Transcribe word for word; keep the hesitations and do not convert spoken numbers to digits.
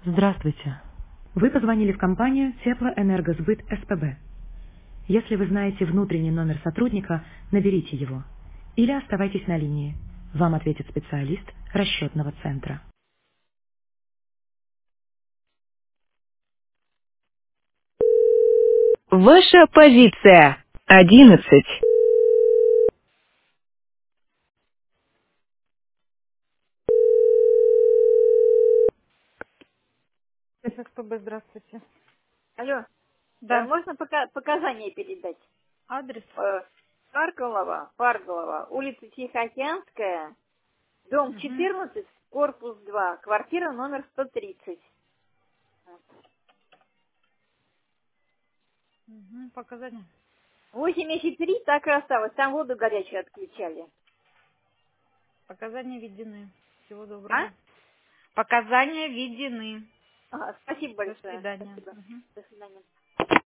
Здравствуйте. Вы позвонили в компанию Теплоэнергосбыт СПБ. Если вы знаете внутренний номер сотрудника, наберите его. Или оставайтесь на линии. Вам ответит специалист расчетного центра. Ваша позиция. Одиннадцать. ССПБ, здравствуйте. Алло, э, Да. можно пока показания передать? Адрес? Э, Парголова, Парголова, улица Тихоокеанская, дом Угу. четырнадцать, корпус два, квартира номер сто тридцать. Угу. Показания. восемьдесят три так и осталось, там воду горячую отключали. Показания введены. Всего А? доброго. Показания введены. Ага, спасибо До большое. свидания. Спасибо. Мгм. До свидания.